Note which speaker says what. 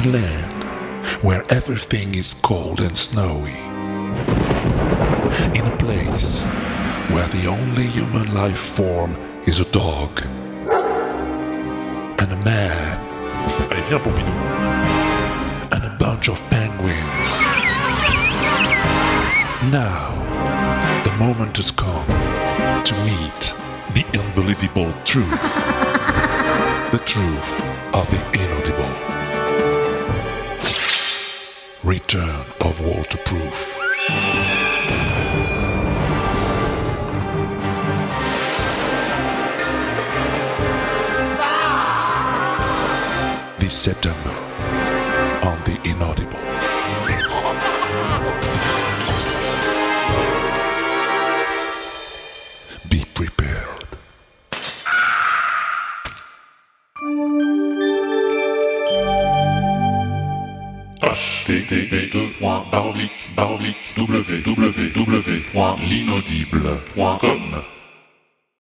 Speaker 1: land where everything is cold and snowy. In a place where the only human life form is a dog and a man.
Speaker 2: Allez, viens, Pompidou.
Speaker 1: And a bunch of penguins. Now, the moment has come to meet the unbelievable truth. The truth of the inaudible. Return of Walter Proof. This September on the Inaudible. Be prepared.
Speaker 2: http://www.l'inaudible.com